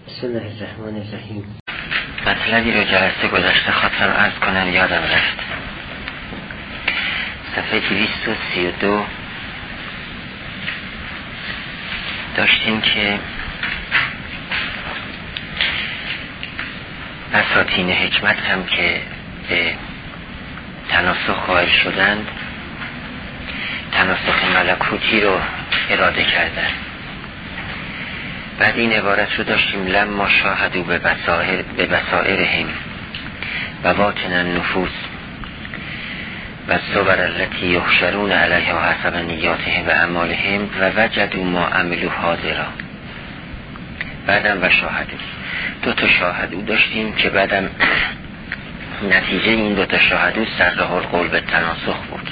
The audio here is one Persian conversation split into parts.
بسم الله الرحمن الرحیم. مطلبی رو جلسه گذشته خواستم عرض کنم یادم رفت. صفحه 232 داشتیم که اساطین حکمت هم که به تناسخ قائل شدند تناسخ ملکوتی رو اراده کردند. بعد این عبارت رو داشتیم لما شاهدوا به بصائرهم و باطن النفوس و الصور التي یحشرون علیها حسب نیاتهم و اعمالهم و وجدوا ما عملوا حاضرا. بعدم و شاهدوا، دو تا شاهدوا داشتیم که بعدم نتیجه این دو تا شاهدوا صرح القول به تناسخ بود.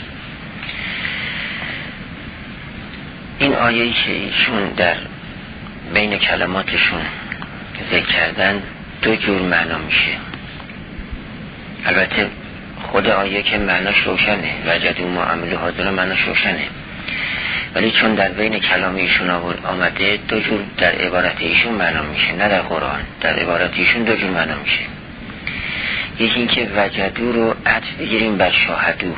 این آیه‌ای که ایشون در بین کلماتشون ذکر کردن دو جور معنا میشه. البته خود آیه که معناش روشنه، وجدوا ما عملوا حاضرا معناش روشنه، ولی چون در بین کلام ایشون آمده دو جور در عبارت ایشون معنا میشه، نه در قرآن. در عبارت ایشون دو جور معنا میشه. یکی این که وجدوا رو عطف بگیریم بر شاهدوا.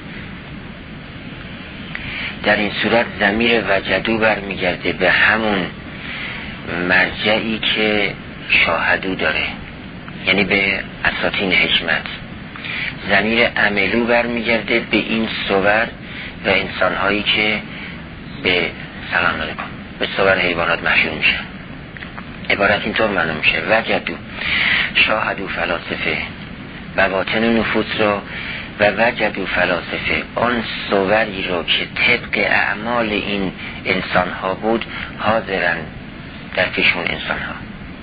در این صورت ضمیر وجدوا برمیگرده به همون مرجعی که شاهدو داره، یعنی به اساطین حکمت. ضمیر عملو برمیگرده به این صور و انسانهایی که به سلام علیکم به صور حیوانات محشور میشن. عبارت اینطور معلوم میشه وجدو شاهدو فلاسفه و باطن نفوس رو و وجدو فلاسفه آن صوری رو که طبق اعمال این انسانها بود حاضرن در پیشون انسان ها.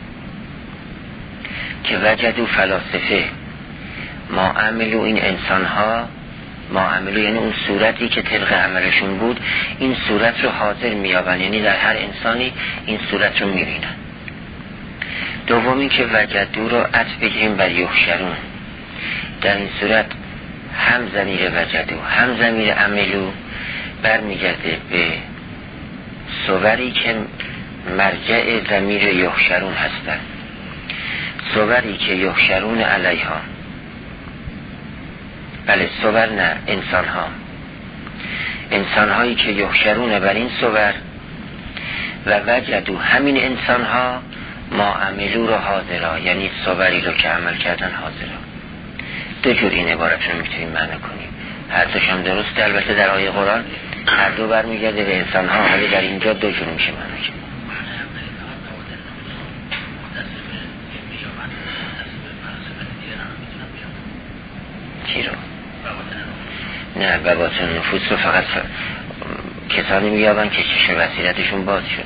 که وجدوا فلاسفه ما عملو، این انسان ها ما عملو یعنی اون صورتی که طبق عملشون بود این صورت رو حاضر میابن، یعنی در هر انسانی این صورت رو میبینن. دومی که وجدوا رو عطف بگیریم بر یحشرون. در این صورت هم ضمیر وجدوا هم ضمیر عملو برمیگرده به صوری که مرجع ضمیر یحشرون هستند. صوری که یحشرون علیها، بله صور نه انسان هایی که یحشرون بر این صور و وجدوا همین انسان ها ما عملو رو حاضرا، یعنی صوری رو که عمل کردن حاضرا. دو جور این عبارت رو میتونیم معنی کنیم، هر دوش هم درسته. البته در آیه قرآن هر دو برمیگرده به انسان ها، ولی در اینجا دو جور میشه معنی کنیم. چی رو؟ نه بباطن نفوس رو فقط کسانی میابن که چشم بصیرتشون باز شده.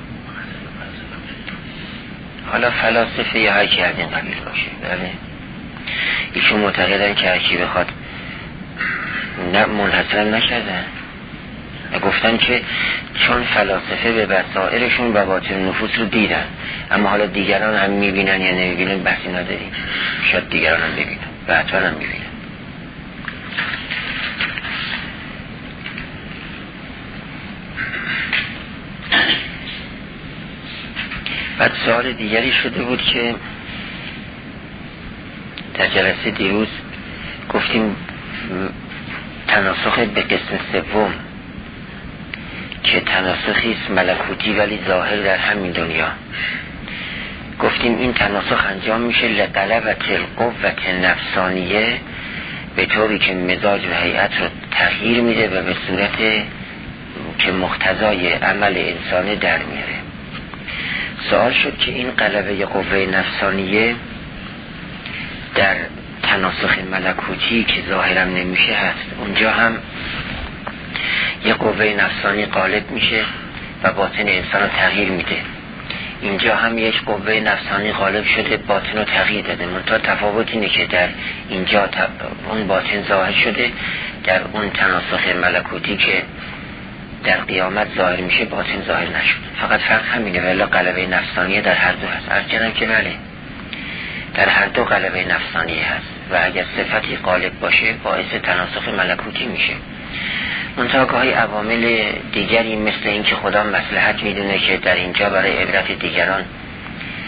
حالا فلاسفه یا هر کی از این قبیل باشه، بله ایشون معتقدن که هر کی بخواد نه منحصرا نکردن، گفتن که چون فلاسفه به بصائرشون و باطن نفوس رو دیدن، اما حالا دیگران هم میبینن یا نمیبینن بحثی نداریم، شاید دیگران هم ببینن و حتما هم میبینن. بعد سوال دیگری شده بود که در جلسه دیروز گفتیم تناسخ به قسم سوم که تناسخی است ملکوتی ولی ظاهر در همین دنیا. گفتیم این تناسخ انجام میشه لطلبت القوة نفسانیه، به طوری که مزاج و هیئت رو تغییر میده و به صورت که مقتضای عمل انسانی در میاره. سوال شد که این غلبه قوه نفسانیه در تناسخ ملکوتی که ظاهرم نمیشه هست، اونجا هم یه قوه نفسانی غالب میشه و باطن انسان رو تغییر میده. اینجا هم یک قوه نفسانی غالب شده باطن رو تغییر داده، منتها تفاوت اینه که در اینجا اون باطن ظاهر شده، در اون تناسخ ملکوتی که در قیامت ظاهر میشه باطن ظاهر نشد. فقط فرق همینه، ولی غلبه نفسانیه در هر دو هست. ارجنم که بله در هر دو غلبه نفسانیه هست و اگر صفتی غالب باشه باعث تناسخ ملکوتی میشه. منتها گاهی عوامل دیگری مثل این که خدا مصلحت میدونه که در اینجا برای عبرت دیگران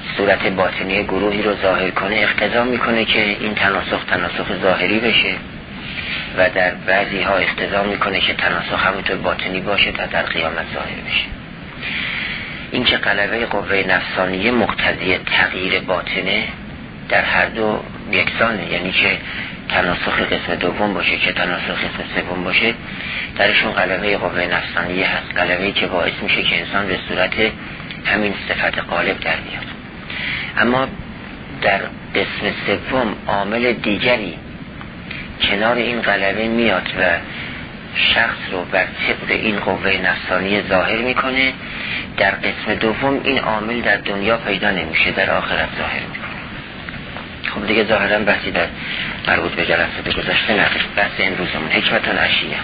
صورت باطنی گروهی رو ظاهر کنه اقتضا میکنه که این تناسخ ظاهری بشه و در بعضی ها اقتضا میکنه که تناسخ همونطور باطنی باشه تا در قیامت ظاهر بشه. این که غلبه قوه نفسانیه مقتضی تغییر باطنه در هر دو یکسانه، یعنی که تناسخ قسم دوم باشه که تناسخ قسم سوم باشه، درشون غلبه قوه نفسانیه هست، غلبه‌ای که باعث میشه که انسان به صورت همین صفت غالب در میاد. اما در قسم سوم عامل دیگری کنار این غلبه میاد و شخص رو بر طبق این قوه نفسانی ظاهر میکنه. در قسم دوم این عامل در دنیا پیدا نمیشه، در آخرت ظاهر میکنه. خب دیگه ظاهرا بحثی در مربوط به جلسه گذشته نداریم. بحث امروزمون حکمت الاشیاء.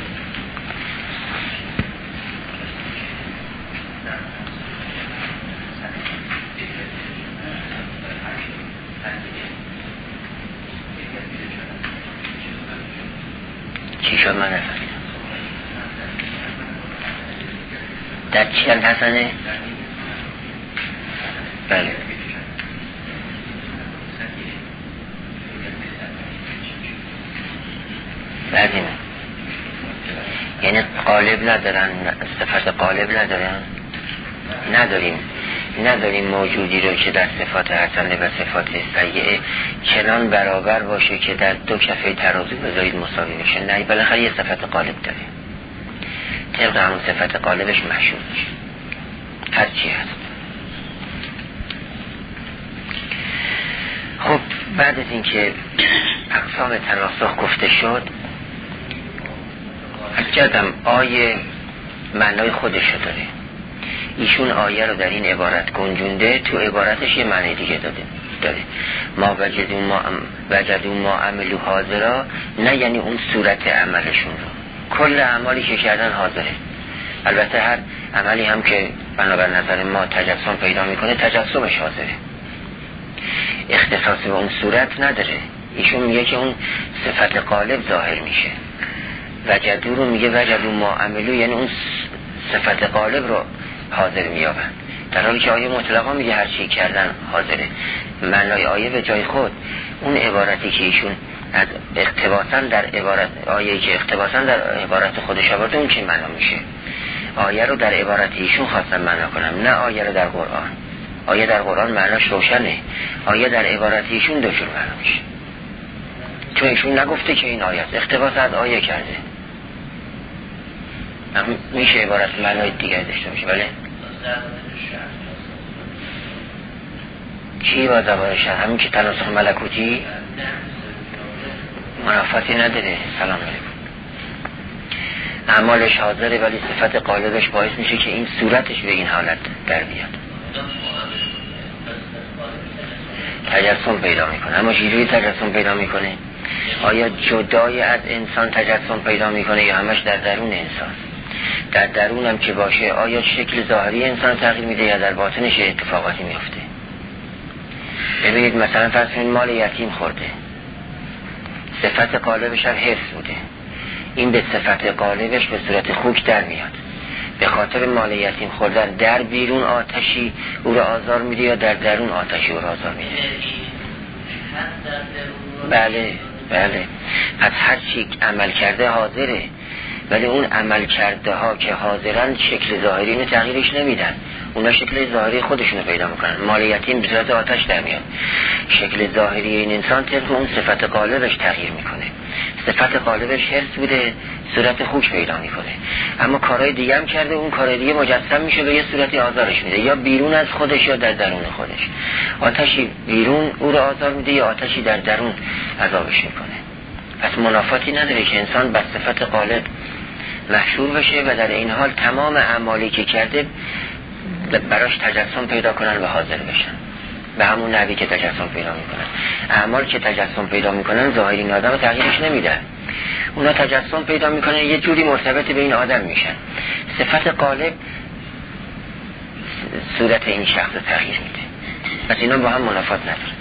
چی شد من نفهمیدم؟ در چی حسنه؟ بله بعدیم یعنی قالب ندارن، صفت قالب ندارن. نداریم موجودی رو که در صفات حسنه و صفات سیئه چنان برابر باشه که در دو کفه ترازو بذارید مساوی میشه. نه، بالاخره یه صفت قالب داره، طبق همون صفت قالبش محشور میشه هر چی هست. خب بعد از اینکه اقسام تناسخ گفته شد، جدم آیه معنای خودشو داره. ایشون آیه رو در این عبارت گنجونده، تو عبارتش یه معنی دیگه داره. ما وجدوا ما عملوا حاضرا، نه یعنی اون صورت عملشون رو، کل اعمالی که کردن حاضره. البته هر عملی هم که بنابر نظر ما تجسم پیدا میکنه تجسمش حاضره، اختصاص به اون صورت نداره. ایشون میگه که اون صفت قالب ظاهر میشه. وجدو رو میگه وجدو ما عملو، یعنی اون صفت قالب رو حاضر میابن، در حالی که آیه مطلقا میگه هر چی کردن حاضره. معنای آیه به جای خود، اون عبارتی که ایشون از اقتباساً در عبارت آیه‌ای که اقتباساً در عبارت خودش آورده اون چی معنا میشه. آیه رو در عبارت ایشون خواستم معنا کنم، نه آیه رو در قرآن. آیه در قرآن معناش روشنه، آیه در عبارت ایشون دو جور معنا میشه. چون ایشون نگفته که این آیه است، اقتباس از آیه کرده. میشه عبارت معنای دیگه داشته باشه. بله چی با زبان شهر؟ همین که تناسخ ملکوتی منافاتی نداره. سلام علیکم. اعمالش حاضره ولی صفت قالبش باعث میشه که این صورتش به این حالت در بیاد، تجسم پیدا میکنه. اما چجوری تجسم پیدا میکنه؟ آیا جدای از انسان تجسم پیدا میکنه یا همش در درون انسان؟ در درون هم که باشه آیا شکل ظاهری انسان تغییر میده یا در باطنش اتفاقاتی میفته؟ ببینید مثلا فرض کنید مال یتیم خورده، صفت قالبش هم حفظ بوده، این به صفت قالبش به صورت خوک در میاد. به خاطر مال یتیم خوردن در بیرون آتشی او را آزار میده یا در درون آتشی او را آزار میده؟ بله از هر چی عمل کرده حاضره، ولی اون عمل کرده ها که حاضرن شکل ظاهری اینو تغییرش نمیدن، اونا شکل ظاهری خودشونو پیدا میکنن. مال یتیم به صورت آتش در میاد، شکل ظاهری این انسان طبق اون صفت قالبش تغییر میکنه. صفت قالبش حرص بوده، صورت خوک پیدا میکنه، اما کارهای دیگه هم کرده، اون کارهای دیگه مجسم میشه به یه صورتی آزارش میده، یا بیرون از خودش یا در درون خودش. آتشی بیرون او رو آزار میده یا آتشی در درون عذابش میکنه. پس منافاتی نداره که انسان بر صفت قالب محشور بشه و در این حال تمام اعمالی که کرده براش تجسم پیدا کنن و حاضر بشن به همون نحوی که تجسم پیدا میکنن. اعمال که تجسم پیدا میکنن ظاهری این آدم تغییرش نمیدن، اونا تجسم پیدا میکنن یه جوری مرتبط به این آدم میشن. صفت قالب صورت این شخص تغییر میده، پس اینا با هم منافات نداره.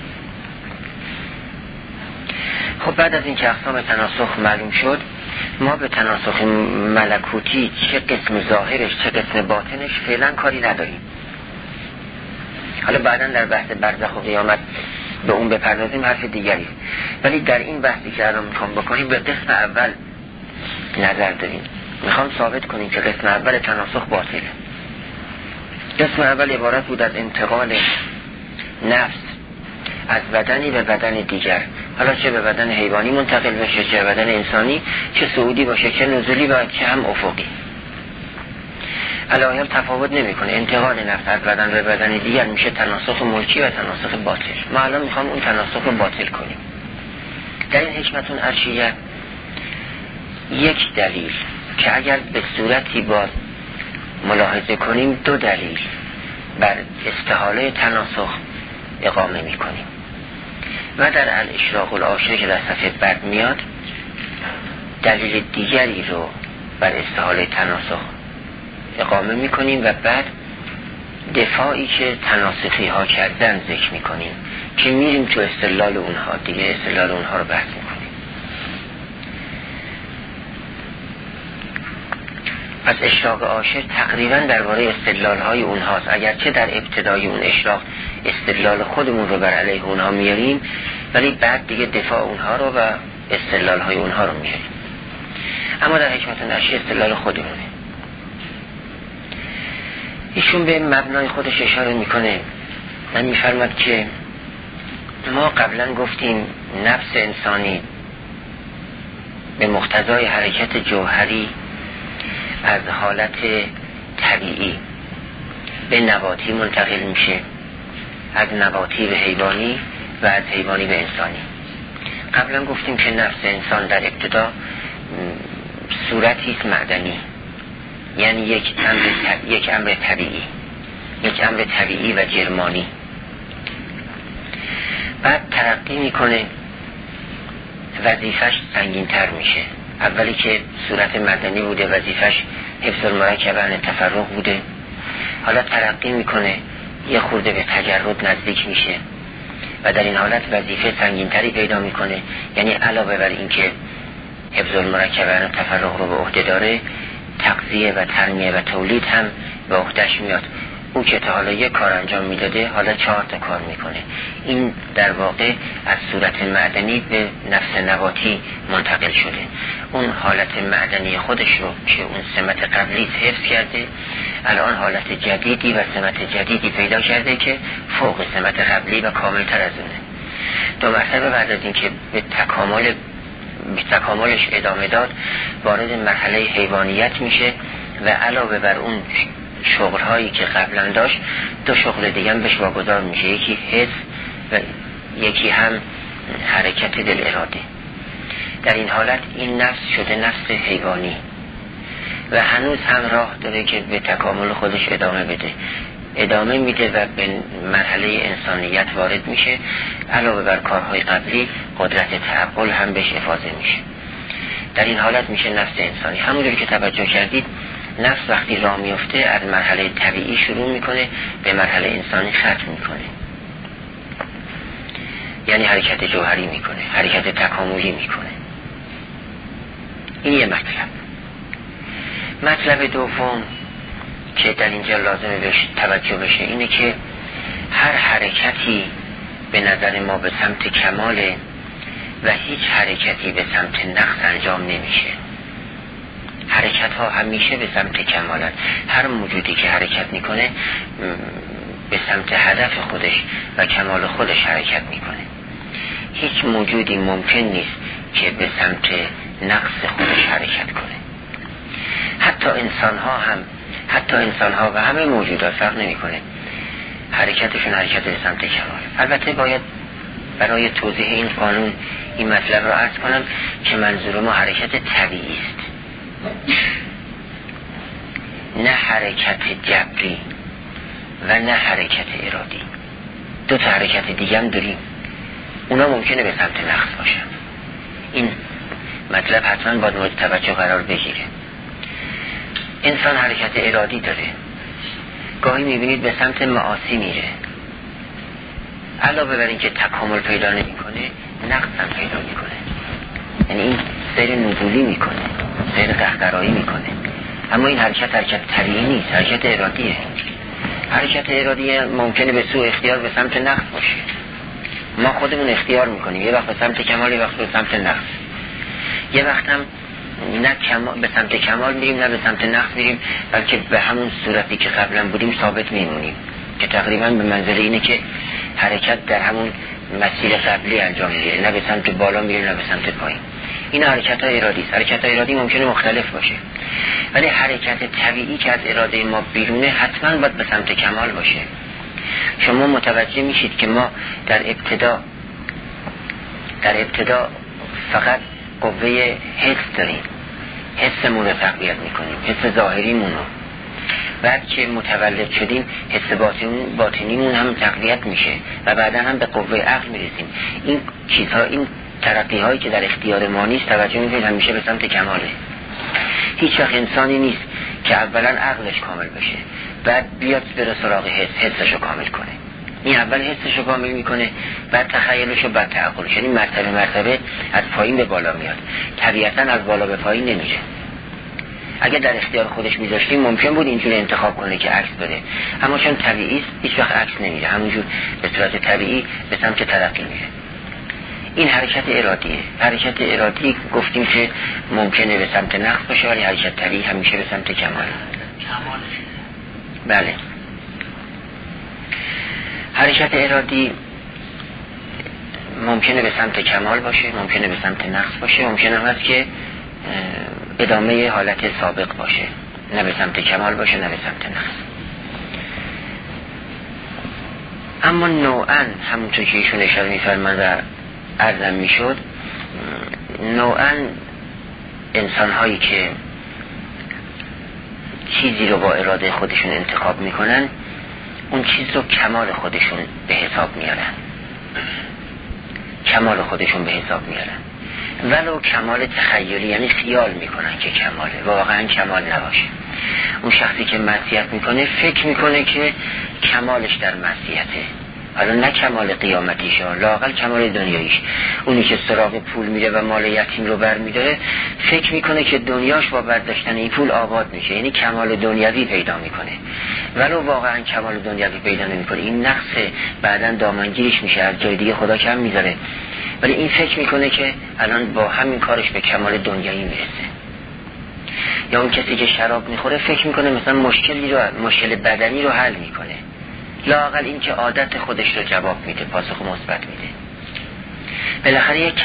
خب بعد از این که اقسام تناسخ معلوم شد، ما به تناسخ ملکوتی چه قسم ظاهرش چه قسم باطنش فعلا کاری نداریم. حالا بعدا در بحث برزخ و قیامت به اون بپردازیم حرف دیگری، ولی در این بحثی که الان میخوام بکنیم به قسم اول نظر داریم. میخوام ثابت کنیم که قسم اول تناسخ باطله. قسم اول عبارت بود از انتقال نفس از بدنی به بدن دیگر، حالا چه به بدن حیوانی منتقل بشه، چه به بدن انسانی، چه صعودی باشه، چه نزولی و چه هم افقی. علایل تفاوت نمیکنه. انتقال نفس از بدن به بدن دیگر میشه تناسخ ملکی و تناسخ باطل. ما الان میخوام اون تناسخ رو باطل کنیم. در این حکمتون عرشیه یک دلیل که اگر به صورتی با ملاحظه کنیم دو دلیل بر استحاله تناسخ اقامه میکنیم و در الاشراق العاشر که در صفحه بعد میاد دلیل دیگری رو بر استحاله تناسخ اقامه میکنیم و بعد دفاعی که تناسخی ها کردن ذکر میکنیم که میریم تو استدلال اونها. دیگه استدلال اونها رو بحث میکنیم. از اشراق عاشر تقریبا درباره استدلال های اونهاست، اگرچه در ابتدای اون اشراق استدلال خودمون رو بر علیه اونها میاریم، ولی بعد دیگه دفاع اونها رو و استدلال های اونها رو میاریم. اما در حکمت نشی استدلال خودمونه. ایشون به مبنای خودش اشاره میکنه و میفرماد که ما قبلا گفتیم نفس انسانی به مقتضای حرکت جوهری از حالت طبیعی به نباتی منتقل میشه، از نباتی به حیوانی و از حیوانی به انسانی. قبلا گفتیم که نفس انسان در ابتدا صورتی است معدنی، یعنی یک امر طبیعی، یک امر طبیعی و جرمانی. بعد ترقی میکنه، وظیفش سنگین تر میشه. اولی که صورت مدنی بوده وظیفش حفظ المرکب عن تفرق بوده، حالا ترقی میکنه یه خورده به تجرد نزدیک میشه و در این حالت وظیفه سنگینتری پیدا میکنه. یعنی علاوه بر این که حفظ المرکب عن تفرق رو به عهده داره، تغذیه و ترمیه و تولید هم به عهدهش میاد. او که تا حالا یک کار انجام میداده حالا 4 تا کار میکنه. این در واقع از صورت معدنی به نفس نباتی منتقل شده. اون حالت معدنی خودش رو که اون سمت قبلی حفظ کرده، الان حالت جدیدی و سمت جدیدی پیدا کرده که فوق سمت قبلی و کامل تر از اونه. 2 مرتبه بعد از این که به تکاملش ادامه داد، وارد مرحله حیوانیت میشه و علاوه بر اون شغل‌هایی که قبلا داشت 2 شغل دیگه هم بهش واگذار میشه، یکی حس و یکی هم حرکت دل اراده. در این حالت این نفس شده نفس حیوانی و هنوز هم راه داره که به تکامل خودش ادامه میده و به مرحله انسانیت وارد میشه. علاوه بر کارهای قبلی قدرت تعقل هم بهش افاضه میشه. در این حالت میشه نفس انسانی. همونجوری که توجه کردید نفس وقتی راه میفته از مرحله طبیعی شروع میکنه به مرحله انسانی ختم میکنه، یعنی حرکت جوهری میکنه، حرکت تکاملی میکنه. این یه مطلب دوم که در اینجا لازمه بهش توجه بشه اینه که هر حرکتی به نظر ما به سمت کماله و هیچ حرکتی به سمت نقص انجام نمیشه. حرکت ها همیشه به سمت کمالن. هر موجودی که حرکت میکنه به سمت هدف خودش و کمال خودش حرکت میکنه. هیچ موجودی ممکن نیست که به سمت نقص خودش حرکت کنه. حتی انسان ها و همه موجودات فرق نمیکنه، حرکتشون حرکت به سمت کمال. البته باید برای توضیح این قانون این مطلب رو عرض کنم که منظور ما حرکت طبیعی است، نه حرکت جبری و نه حرکت ارادی. 2 تا حرکت دیگه هم داریم، اونا ممکنه به سمت نقص باشن. این مطلب حتما باید مورد توجه قرار بگیره. انسان حرکت ارادی داره، گاهی میبینید به سمت معاصی میره، علاوه بر این که تکامل پیدا نمیکنه نقص هم پیدا میکنه. یعنی این سیر نزولی میکنه، سیر قهقرایی میکنه. اما این حرکت طبیعی نیست، حرکت ارادیه. حرکت ارادی ممکنه به سوء اختیار به سمت نقص باشه. ما خودمون اختیار میکنیم، یه وقت به سمت کمال، یه وقت به سمت نقص. یه وقت هم نه به سمت کمال میریم نه به سمت نقص میریم، بلکه به همون صورتی که قبلا بودیم ثابت میمونیم، که تقریبا به منزله اینه که حرکت در همون مسیر قبلی انجام میگیره، نه به سمت بالا میره نه به سمت پایین. این حرکت های ارادی است. حرکت های ارادی ممکنه مختلف باشه، ولی حرکت طبیعی که از اراده ما بیرونه حتما باید به سمت کمال باشه. شما متوجه میشید که ما در ابتدا فقط قوه حس داریم، حسمون رو تقویت میکنیم، حس ظاهریمون رو. بعد که متولد شدیم حس باطنیمون هم تقویت میشه و بعدا هم به قوه عقل میرسیم. این چیزها، این ترقی هایی که در اختیار ما نیست، توجه میکنید همیشه به سمت کماله. هیچ وقت انسانی نیست که اولا عقلش کامل بشه بعد بیاد بره سراغ حسش رو کامل کنه. این اول حسش رو کامل میکنه، بعد تخیلش و بعد تعقلش. یعنی مرتبه از پایین به بالا میاد، طبیعتا از بالا به پایین نمیره. اگه در اختیار خودش میذاشتیم ممکن بود اینجور انتخاب کنه که عکس بده، اما چون طبیعی است هیچ وقت عکس نمیره، همونجور به صورت طبیعی به سمت ترقی میره. این حرکت ارادیه. حرکت ارادی گفتیم که ممکنه به سمت نقص باشه، ولی حرکت طبیعی همیشه به سمت کمال. بله. حرکت ارادی ممکنه به سمت کمال باشه، ممکنه به سمت نقص باشه، ممکنه هم هست که ادامه حالت سابق باشه، نه به سمت کمال باشه نه به سمت نقص. اما نوعاً همونطور که ایشون اشاره می‌فرمایند و عرضم میشد، نوعاً انسان هایی که چیزی رو با اراده خودشون انتخاب میکنن اون چیز رو کمال خودشون به حساب میارن، کمال خودشون به حساب میارن، ولو کمال تخیلی، یعنی خیال میکنن که کماله، واقعا کمال نباشه. اون شخصی که معصیت میکنه فکر میکنه که کمالش در معصیته، حالا نه کمال قیامتیش، لااقل کمال دنیاییش. اونی که سراغ پول میره و مال یتیم رو برمیداره فکر میکنه که دنیاش با برداشتن این پول آباد میشه، یعنی کمال دنیوی پیدا میکنه، ولو واقعا کمال دنیوی پیدا نمیکنه. این نقص بعداً دامنگیرش میشه، از جای دیگه خدا کم میذاره، ولی این فکر میکنه که الان با همین کارش به کمال دنیایی میرسه. یا اون کسی که شراب میخوره فکر میکنه مثلا مشکل بدنی رو حل میکنه، لااقل این که عادت خودش رو جواب میده، پاسخ مثبت میده. بالاخره یک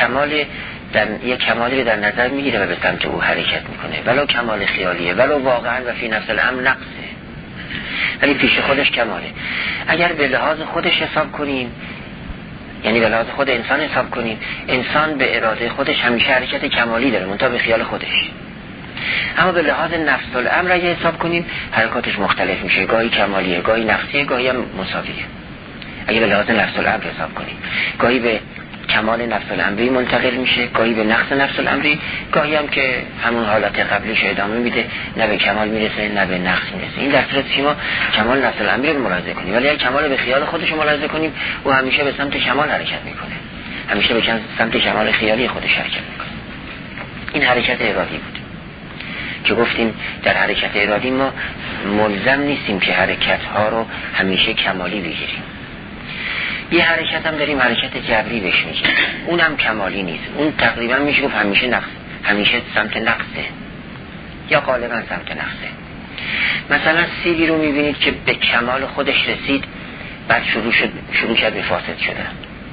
کمالی رو در نظر میگیره و به سمت او حرکت میکنه، ولو کمال خیالیه، ولو واقعا و فی نفس الامر نقصه، ولی پیش خودش کماله. اگر به لحاظ خودش حساب کنیم، یعنی به لحاظ خود انسان حساب کنیم، انسان به اراده خودش همیشه حرکت کمالی داره، منتها به خیال خودش. اما به لحاظ نفس الامر اگه حساب کنیم حرکاتش مختلف میشه، گاهی کمالیه، گاهی نقصیه، گاهی هم مساویه. اگه به لحاظ نفس الامر حساب کنیم، گاهی به کمال نفس الامری منتقل میشه، گاهی به نقص نفس الامری، گاهی هم که همون حالت قبلیش ادامه میده، نه به کمال میرسه نه به نقص میرسه. این در صورتی که ما کمال نفس الامری رو ملاحظه کنیم، ولی اگه کمال به خیال خودش رو ملاحظه کنیم، او همیشه به سمت کمال حرکت میکنه، همیشه به سمت کمال خیالی خودش حرکت میکنه. این حرکت ارادی بود که گفتیم در حرکت ارادی ما ملزم نیستیم که حرکت ها رو همیشه کمالی بگیریم. یه حرکت هم داریم حرکت جبری بهش میگیم، اون هم کمالی نیست، اون تقریبا میشه گفت همیشه سمت نقصه یا غالبا سمت نقصه. مثلا سیبی رو میبینید که به کمال خودش رسید، بعد شروع کرد به فاسد شدن.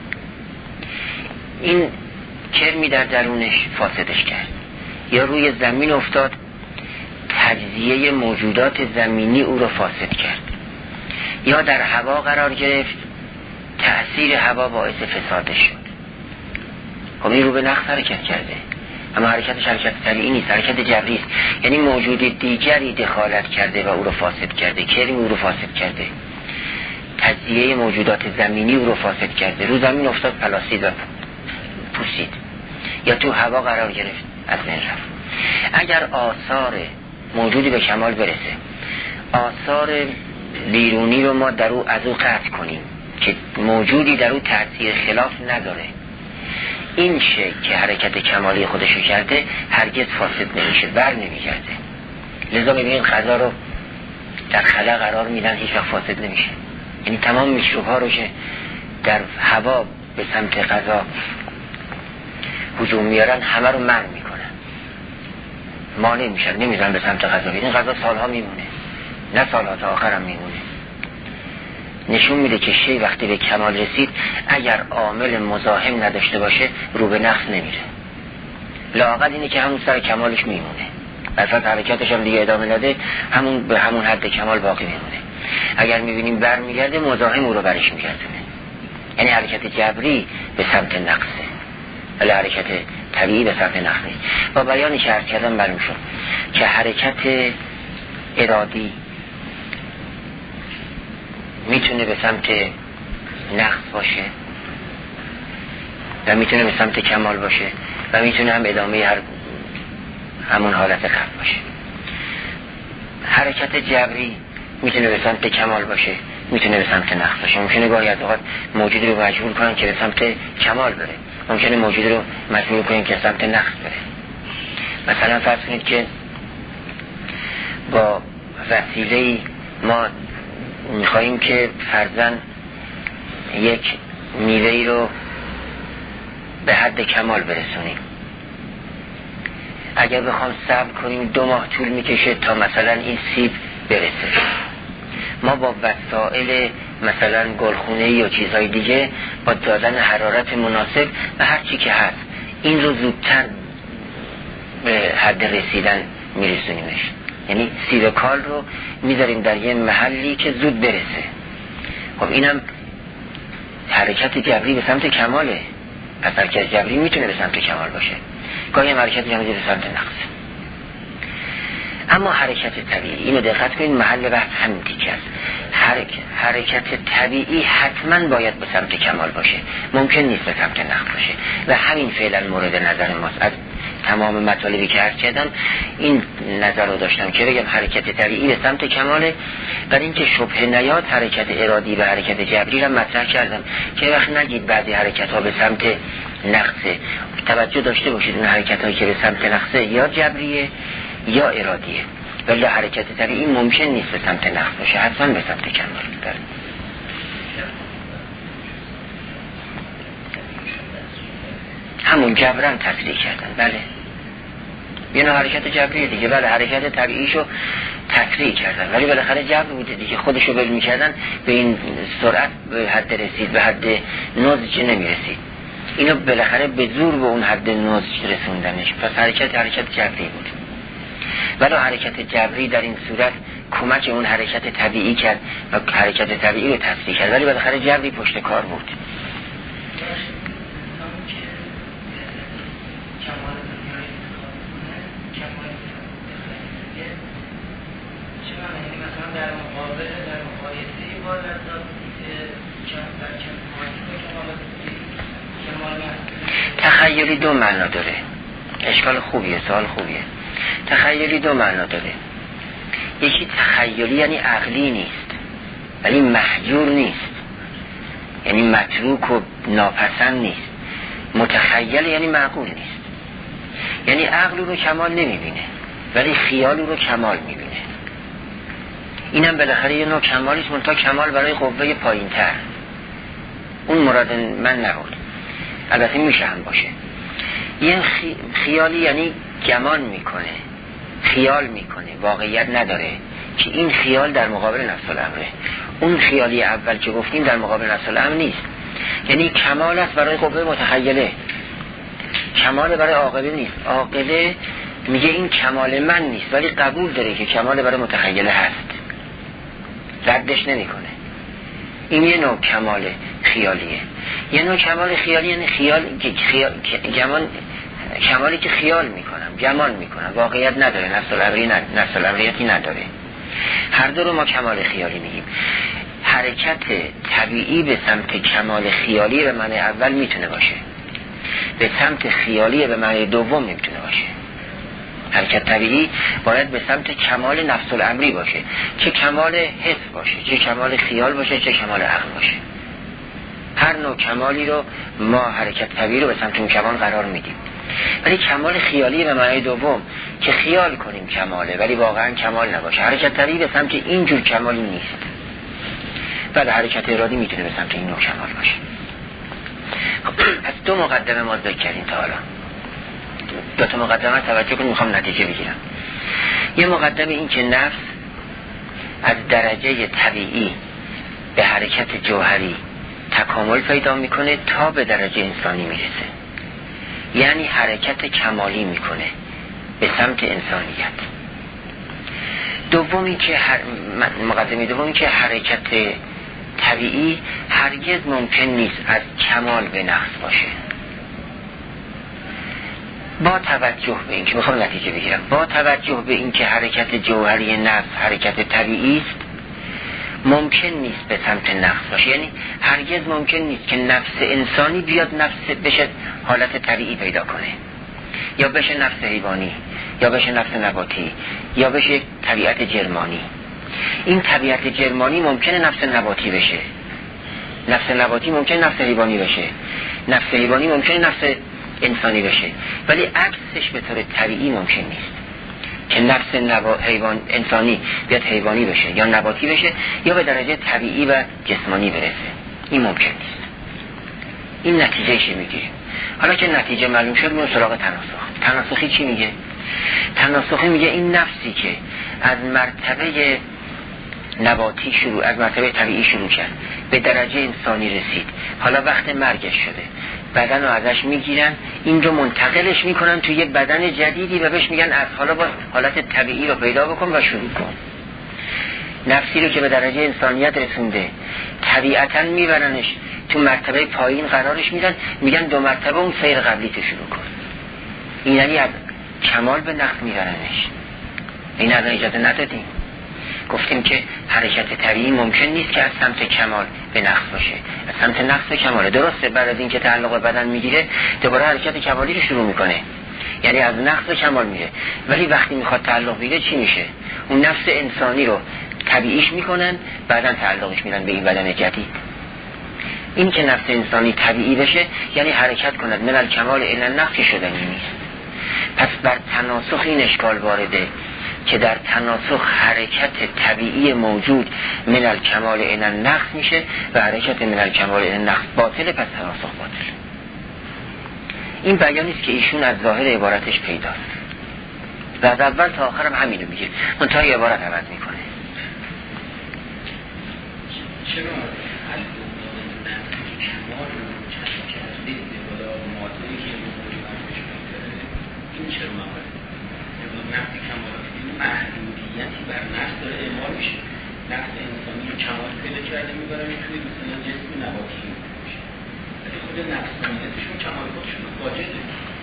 این کرمی در درونش فاسدش کرد، یا روی زمین افتاد، تجزیه موجودات زمینی او رو فاسد کرد، یا در هوا قرار گرفت، تأثیر هوا باعث فسادش شد. خب این رو به نقص حرکت کرده، اما حرکتش حرکت طبیعی نیست، حرکت جبری است. یعنی موجود دیگری دخالت کرده و او رو فاسد کرده، کرم او رو فاسد کرده، تجزیه موجودات زمینی او رو فاسد کرده، رو زمین افتاد، پلاسید و پوسید، یا تو هوا قرار گرفت، از بین رفت. اگر آثار موجودی به کمال برسه، آثار بیرونی رو ما در او از او قطع کنیم که موجودی در او تأثیر خلاف نداره، این شی که حرکت کمالی خودشو کرده هرگز فاسد نمیشه، بر نمیگرده. لذا میبینید غذا رو در خلا قرار میدن هیچ وقت فاسد نمیشه. یعنی تمام میکروب ها رو که در هوا به سمت غذا هجوم میارن همه رو منع میکنن، مانع میشن، نمیزن به سمت غذا. این غذا سالها میمونه، نه سالها تا آخر هم میمونه. نشون میده که شی وقتی به کمال رسید اگر عامل مزاحم نداشته باشه رو به نقص نمیره. لااقل اینه که همون سر کمالش میمونه، اصلا حرکتش هم دیگه ادامه نده، همون به همون حد کمال باقی میمونه. اگر میبینیم بر میگرده مزاحم او رو برش میگردونه. یعنی حرکت جبری به سمت نقصه ولی حرکت طبیعی به سمت نقص نیست. با بیانی که عرض کردم معلوم شد که حرکت ارادی میتونه به سمت نقص باشه و میتونه به سمت کمال باشه و میتونه هم ادامه همون حالت قبل باشه. حرکت جبری میتونه به سمت کمال باشه، میتونه به سمت نقص باشه. ممکنه گاهی از اوقات موجود رو مجبور کنن که به سمت کمال بره، ممکنه موجود رو مجبور کنن که به سمت نقص بره. مثلا فرض کنید که با وسیله ما میخواییم که فرضاً یک میوه‌ای رو به حد کمال برسونیم. اگر بخوام صبر کنیم 2 ماه طول میکشه تا مثلا این سیب برسه. ما با وسایل مثلا گلخونه یا چیزهای دیگه با دادن حرارت مناسب و هر چی که هست این رو زودتر به حد رسیدن میرسونیمش. یعنی سیب کال رو میذاریم در یه محلی که زود برسه. خب اینم حرکت جبری به سمت کماله. پس حرکت جبری میتونه به سمت کمال باشه، گاهی هم حرکت جبری به سمت نقص. اما حرکت طبیعی، اینو دقت کنید، محل بحث همین دیگه است. حرکت طبیعی حتما باید به سمت کمال باشه، ممکن نیست به سمت نقص باشه و همین فعلا مورد نظر ماست. از تمام مطالبی که عرض کردم این نظر رو داشتم که بگم حرکت طبیعی به سمت کماله. برای اینکه شبهه نیاد حرکت ارادی و حرکت جبری رو مطرح کردم که وقت نگید بعضی حرکت ها به سمت نقصه. توجه داشته باشید اون حرکت هایی که به سمت نقصه یا جبریه یا ارادیه، ولی حرکت طبیعی ممکن نیست به سمت نقص باشه، حتما به سمت کمال بره. همون جبران تصریح کردن، بله یه نوع حرکت جبریه دیگه. بله حرکت طبیعیشو تصریح کردن ولی بالاخره جبر بوده دیگه، خودشو بل میکردن به این سرعت به حد رسید، به حد نضج نمیرسید، اینو بالاخره به زور به اون حد نضج رسوندنش. پس حرکت جبری بود. ولی حرکت جبری در این صورت کمک اون حرکت طبیعی کرد و حرکت طبیعی رو تصریح کرد ولی بالاخره جبری پشت کار بود. تخیلی 2 معنا داره. اشکال خوبیه، سوال خوبیه. تخیلی 2 معنا داره. یکی تخیلی یعنی عقلی نیست ولی محجور نیست، یعنی متروک و ناپسند نیست. متخیل یعنی معقول نیست، یعنی عقل رو کمال نمیبینه ولی خیال رو کمال میبینه. اینم بالاخره یه نوع کمالیست، منتها کمال برای قوه پایین تر. اون مراد من نبود، البته میشه هم باشه. یه خیالی یعنی گمان میکنه، خیال میکنه، واقعیت نداره که این خیال در مقابل نفس الامره. اون خیالی اول که گفتیم در مقابل نفس الامر نیست، یعنی کمال است برای قوه متخیله، کمال برای عاقله نیست. عاقله میگه این کمال من نیست ولی قبول داره که کمال برای متخیله هست، ردش نمیکنه. این یه نوع کمال خیالیه. یه نوع کمال خیالی یعنی کمالی که خیال میکنم، گمان میکنم، واقعیت نداره، نفس الامریتی نداره. هر دو رو ما کمال خیالی میگیم. حرکت طبیعی به سمت کمال خیالی به معنی اول میتونه باشه، به سمت خیالی به معنی دوم نمیتونه باشه. حرکت طبیعی باید به سمت کمال نفس الامری باشه، چه کمال حس باشه، چه کمال خیال باشه، چه کمال عقل باشه. هر نوع کمالی رو ما حرکت طبیعی رو به سمت اون کمال قرار میدیم. ولی کمال خیالی به معنای دوم که خیال کنیم کماله ولی واقعا کمال نباشه. حرکت طبیعی به سمت اینجور کمالی نیست. بله حرکت ارادی میتونه به سمت این نوع کمال باشه. پس دو مقدمه ما ذکر کردیم تا حالا. دو تا مقدمه توجه کنیم، میخوام نتیجه بگیرم. یه مقدمه این که نفس از درجه طبیعی به حرکت جوهری تکامل پیدا میکنه تا به درجه انسانی میرسه، یعنی حرکت کمالی میکنه به سمت انسانیت. دومی که مقدمه دومی که حرکت طبیعی هرگز ممکن نیست از کمال به نقص باشه. با توجه به این که میخوام نتیجه بگیرم، با توجه به این که حرکت جوهری نفس حرکت طبیعی است، ممکن نیست به سمت نقص باشه. یعنی هرگز ممکن نیست که نفس انسانی بیاد نفس بشه حالت طبیعی پیدا کنه، یا بشه نفس حیوانی، یا بشه نفس نباتی، یا بشه طبیعت جرمانی. این طبیعت جرمانی ممکنه نفس نباتی بشه، نفس نباتی ممکنه نفس حیوانی بشه، نفس حیوانی ممکنه نفس انسانی بشه، ولی عکسش به طور طبیعی ممکن نیست که نفس حیوان انسانی بیاد حیوانی بشه یا نباتی بشه یا به درجه طبیعی و جسمانی برسه. این ممکن نیست. این نتیجهش میگیریم. حالا که نتیجه معلوم شد، میریم سراغ تناسخ. تناسخی چی میگه؟ تناسخی میگه این نفسی که از مرتبه نباتی شروع، از مرتبه طبیعی شروع کرد، به درجه انسانی رسید، حالا وقت مرگش شده، بدن رو ازش میگیرن، این رو منتقلش میکنن توی یه بدن جدیدی و بهش میگن از حالا با حالت طبیعی رو پیدا بکن و شروع کن. نفسی رو که به درجه انسانیت رسونده طبیعتاً میبرنش تو مرتبه پایین قرارش میدن، میگن 2 مرتبه اون سیر قبلی تو شروع کن. این یعنی از کمال به نقص میبرنش. این از اجازه ندادیم. گفتیم که حرکت طبیعی ممکن نیست که از سمت کمال به نقص باشه، از سمت نقص به کماله. درسته بعد از این که تعلق بدن میگیره دوباره حرکت کمالی رو شروع میکنه، یعنی از نقص به کمال میره، ولی وقتی میخواد تعلق بگیره چی میشه؟ اون نفس انسانی رو طبیعیش میکنن، بعدن تعلقش میدن به این بدن جدید. این که نفس انسانی طبیعی بشه یعنی حرکت کند من الکمال الی النقص شدنی نیست. پس بر تناسخ این اشکال وارده که در تناسخ حرکت طبیعی موجود من الکمال الی النقص میشه و حرکت من الکمال الی النقص باطله، پس تناسخ باطل. این بیانی است که ایشون از ظاهر عبارتش پیداست و از اول تا آخر هم همینو میگه، منتها عبارت عوض میکنه. چرا کمال رو چشم کرده به بالا معادلی که این چرا مقاله نفس کمالاتی محدودیتی بر نفس داره اعمال میشه. نفس انسانی رو کمال پیدا کرده میبرن توی مثلا جسم نباتی میشه، ولی خود نفسانیتشون کمال خودشون واجده.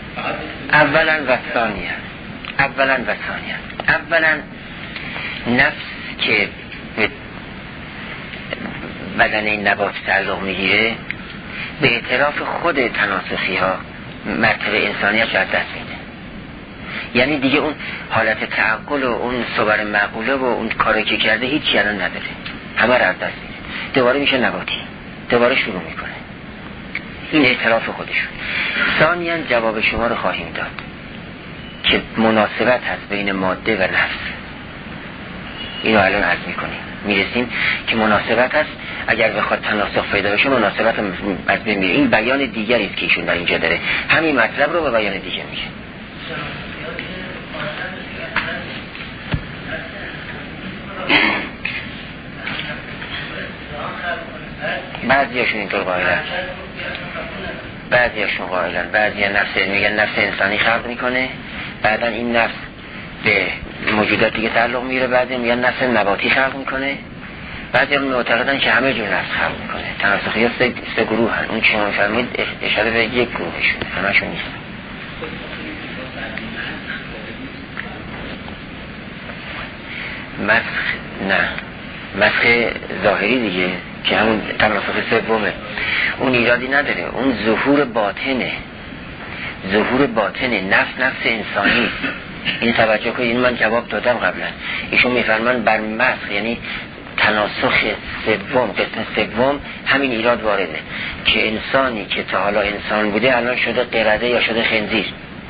اولا و ثانیا اولا نفس که به بدن این نبات تعلق میگیره به اعتراف خود تناسخی ها مرتبه انسانیت رو از دست میده. یعنی دیگه اون حالت تعقل و اون صور معقوله و اون کاری که کرده هیچی الان نداره، همه رو از دست میده، دوباره میشه نباتی، دوباره شروع میکنه. این اعتراف خودشون. ثانیاً جواب شما رو خواهیم داد که مناسبت هست بین ماده و نفس. اینو الان عرض میکنیم، میرسیم که مناسبت هست. اگر بخواد تناسخ پیدا بشه مناسبت از بین میره. این بیان دیگری است که ایشون در اینجا داره، همین مطلب رو به بیان دیگه میگه. بعضیاشون اینطور قائلن، بعضی نفس میگن نفس انسانی خلق میکنه، بعدا این نفس به موجودات دیگه تعلق میگیره، بعضی میگن نفس نباتی خلق میکنه، بعضی هم معتقدن که همه جور نفس خلق میکنه. تناسخی ها 3 گروه هن. اون چه میفرمید اشاره به یک گروهشون، همشون نیست. مسخ ظاهری دیگه که همون تناسخ سومه، اون ایرادی نداره. اون ظهور باطنه، نفس انسانی. این توجه کنید، این من جواب دادم قبلا. ایشون میفرمان بر مسخ یعنی تناسخ سوم، قسم سوم، همین ایراد وارده که انسانی که تا حالا انسان بوده الان شده قرده یا شده خنزیر.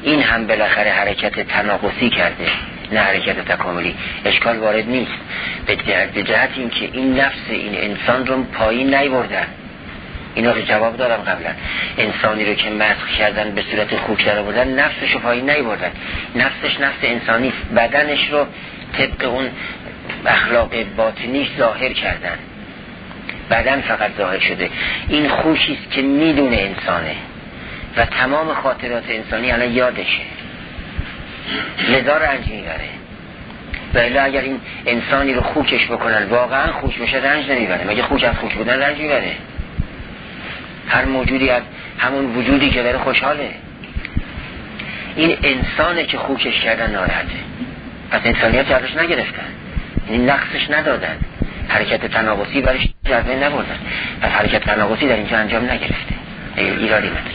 این هم بالاخره حرکت تناقضی کرده نه حرکت تکاملی. اشکال وارد نیست به جهت این که این نفس این انسان رو پایین نیاوردن. اینا رو جواب دارم قبلا. انسانی رو که مسخ کردن به صورت خوک در آوردن، نفسش رو پایین نیاوردن. نفسش نفس انسانی است، بدنش رو طبق اون اخلاق باطنیش ظاهر کردن، بدن فقط ظاهر شده. این خوشی است که میدونه انسانه و تمام خاطرات انسانی الان یادشه، لذا رنج میبره. و الا اگر این انسانی رو خوکش بکنن واقعا خوک بشه رنج نمیبره. مگه خوک از خوک بودن رنج میبره؟ هر موجودی از همون وجودی که داره خوشحاله. این انسانه که خوکش کردن ناراحته، پس انسانیت ازش نگرفتن، یعنی نقصش ندادن، حرکت تناقضی برش جلوه نبردن، پس حرکت تناقضی در اینجا انجام نگرفته. ایرادی نداره.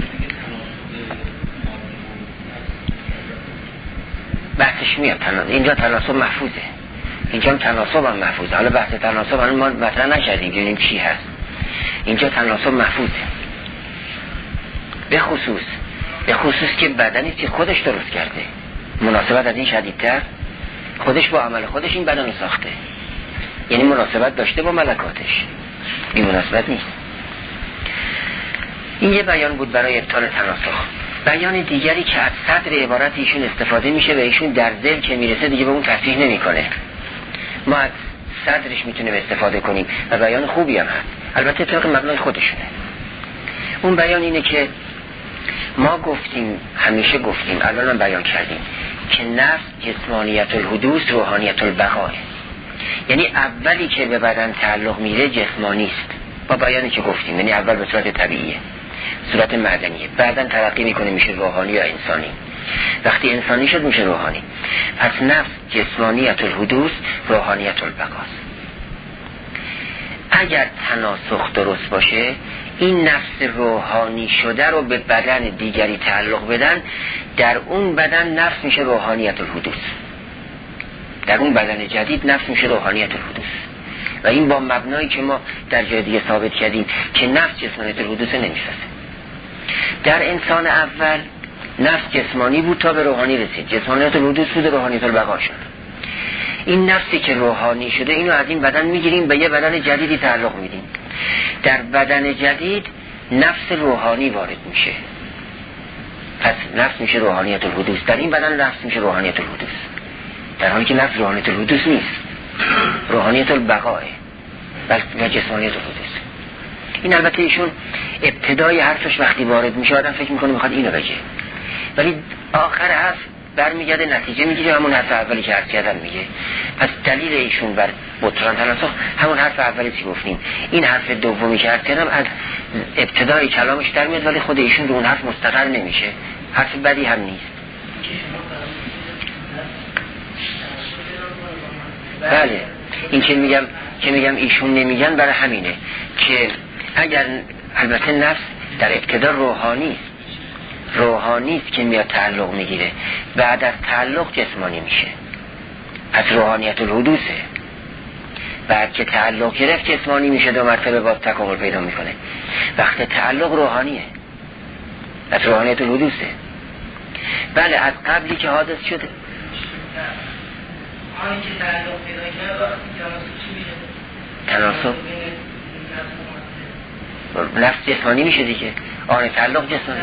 بحثش میاد اینجا تناسب محفوظه، اینجا هم تناسب هم محفوظه. حالا بحث تناسب هم ما مطرح نکردیم ببینیم چی هست. اینجا تناسب محفوظه، به خصوص که بدنی که خودش درست کرده. مناسبت از این شدیدتر، خودش با عمل خودش این بدن رو ساخته، یعنی مناسبت داشته با ملکاتش، بی مناسبت نیست. این یه بیان بود برای ابطال تناسخ. بیان دیگری که از صدر عبارت ایشون استفاده میشه و ایشون در ذهن که میرسه دیگه به اون تصریح نمیکنه. ما از صدرش میتونیم استفاده کنیم و بیان خوبی هم هست، البته طبق مبنای خودشونه. اون بیان اینه که ما گفتیم، همیشه گفتیم، الان هم بیان کردیم که نفس جسمانیت الحدوث روحانیت البقاء، یعنی اولی که به بدن تعلق میره جسمانی است با بیانی که گفتیم، یعنی اول به صورت طبیعیه، صورت معدنیه، بعدن ترقی میکنه میشه روحانی یا انسانی. وقتی انسانی شد میشه روحانی. پس نفس جسمانیت الحدوث روحانیت البقاء. اگر تناسخ درست باشه این نفس روحانی شده رو به بدن دیگری تعلق بدن، در اون بدن نفس میشه روحانیت الحدوث، در اون بدن جدید نفس میشه روحانیت الحدوث. و این با مبنایی که ما در جای دیگه ثابت کردیم که نفس جسمانیت الحدوث نمیسازه. در انسان اول نفس جسمانی بود تا به روحانی رسید، جسمانیت الحدوث بود، روحانیت البقاء شد. این نفسی که روحانی شده اینو از این بدن میگیریم به یه بدن جدیدی تعلق میدیم، در بدن جدید نفس روحانی وارد میشه، پس نفس میشه روحانیت الحدوث. در این بدن نفس میشه روحانیت الحدوث، در حالی که نفس روحانیت الحدوث نیست، روحانیت البقاء و جسمانیت الحدوث. این البته ایشون ابتدای حرفش وقتی وارد میشه آدم فکر میکنه میخواد اینو بگه، ولی آخر حرف برمیگرده نتیجه میگیره همون حرف اولی که عرض کردن میگه. پس دلیل ایشون بر بطلان تناسخ همون حرف اولی که گفتیم. این حرف دومی که عرض کردم از ابتدای کلامش در میاد، ولی خود ایشون رو اون حرف مستقر نمیشه، حرف بدی هم نیست. بله این که میگم ایشون نمیگن برای همینه که اگر البته نفس در ابتدا روحانی است که میاد تعلق میگیره، بعد از تعلق جسمانی میشه، پس روحانیت الحدوثه. بعد که تعلق گرفت جسمانی میشه، دو مرتبه باز تکامل پیدا میکنه. وقت تعلق روحانیه، پس روحانیت الحدوثه. بله از قبلی که حادث شده آنی که تعلق پیدا کرده وقتی تناسخ چی میشه؟ تناسخ نفس جسمانی میشه دیگه. آن تعلق جسمانی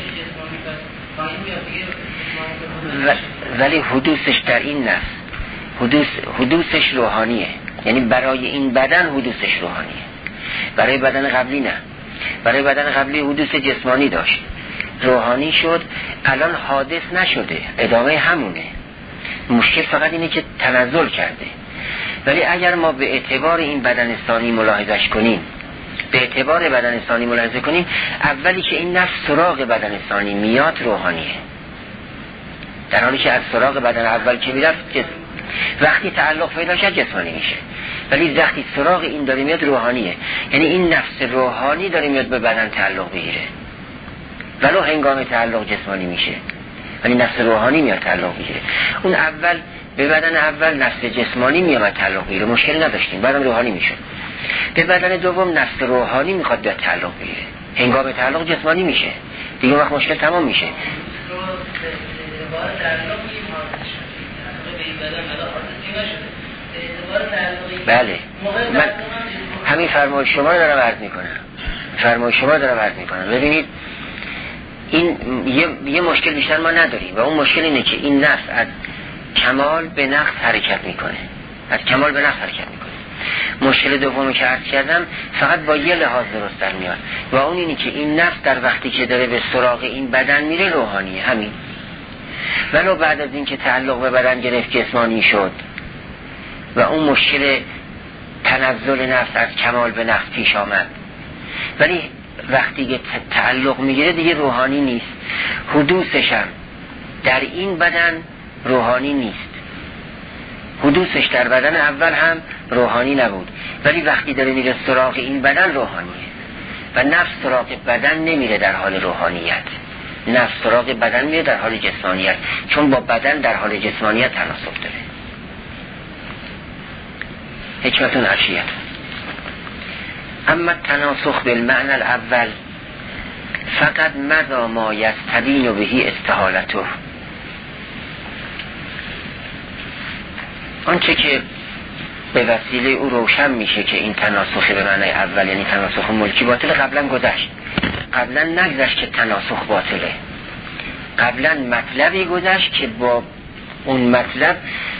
ولی حدوثش در این نفس حدوثش روحانیه، یعنی برای این بدن حدوثش روحانیه، برای بدن قبلی نه. برای بدن قبلی حدوث جسمانی داشت، روحانی شد، الان حادث نشده، ادامه همونه. مشکل فقط اینه که تنزل کرده. ولی اگر ما به اعتبار این بدن ثانی ملاحظش کنیم، به اعتبار بدن ثانی ملاحظه کنیم، اولی که این نفس سراغ بدن ثانی میاد روحانیه، در حالی که از سراغ بدن اول که میرفت وقتی تعلق پیدا شد جسمانی میشه، ولی وقتی سراغ این داره میاد روحانیه. یعنی این نفس روحانی داره میاد به بدن تعلق بگیره، ولو هنگام تعلق جسمانی میشه، ولی نفس روحانی میاد تعلق بگیره. اون اول به بدن اول نفس جسمانی میاد تعلق بگیره، مشکل نداشتیم، بعدم روحانی میشه. به بدن دوم نفس روحانی میخواد بیاد تعلق بگیره، هنگام تعلق جسمانی میشه، دیگه وقت مشکل تمام میشه. اعتبار تعلق این حاضر شده تعلق به این بدن حالا حاضر نشده اعتبار تعلقی بله من همین فرمای شما رو دارم عرض میکنم ببینید این یه مشکل بیشتر ما نداریم و اون مشکل اینه که این نفس از کمال به نقص حرکت میکنه مشکل دومی که عرض کردم فقط با یه لحاظ درست در میاد و اون اینه که این نفس در وقتی که داره به سراغ این بدن میره روحانیه همین ولو بعد از این که تعلق به بدن گرفت جسمانی شد و اون مشکل تنزل نفس از کمال به نقص پیش آمد ولی وقتی که تعلق میگیره دیگه روحانی نیست حدوثش هم در این بدن روحانی نیست حدوثش در بدن اول هم روحانی نبود ولی وقتی داره میره سراغ این بدن روحانیه و نفس سراغ بدن نمیره در حال روحانیت نفس سراغ بدن میره در حال جسمانیت چون با بدن در حال جسمانیت تناسب داره حکمتون عشیت اما تناسخ بالمعنى الاول فقط مضى ما یستبین بهی استحالته آنچه که به وسیله او روشن میشه که این تناسخ به معنی اول یعنی تناسخ ملکی باطله قبلا گذشت قبلا نگذشت که تناسخ باطله قبلا مطلبی گذشت که با اون مطلب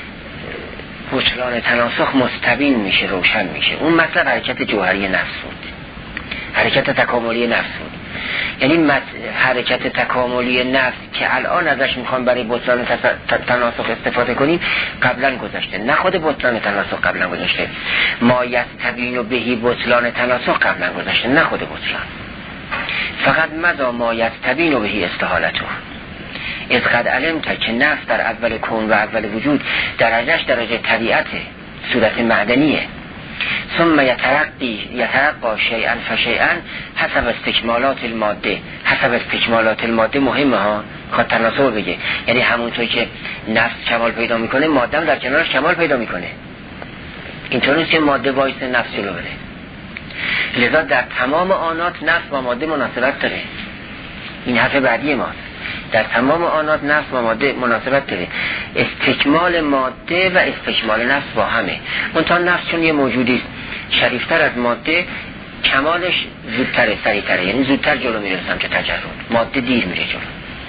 بطلان تناسخ مستبین میشه روشن میشه اون مطلب حرکت جوهری نفس بود حرکت تکاملی نفس بود یعنی حرکت تکاملی نفس که الان ازش میخوام برای بطلان تناسخ استفاده کنیم قبلا گذشته نه خود بطلان تناسخ قبلا گذشته ما یستبین بهی بطلان تناسخ قبلا گذشته نه خود بطلان فقط مضا ما یستبین بهی استحالته از قد علمت که نفس در اول کون و اول وجود درجهش درجه طبیعته صورت معدنیه ثم یترقا شیئا فشیئا حسب استکمالات الماده مهمه ها خواهد تناسب بگه یعنی همونطور که نفس کمال پیدا میکنه ماده هم در کنارش کمال پیدا میکنه اینطور نیست که ماده باعث نفس جلو بره لذا در تمام آنات نفس با ماده مناسبت داره این حرف بعدی ماست در تمام آنات نفس با ماده مناسبت داره استکمال ماده و استکمال نفس با همه منتها نفس چون یه موجودی شریفتر از ماده کمالش زودتره سریعتره یعنی زودتر جلو میرسم که تجرد ماده دیر میره جلو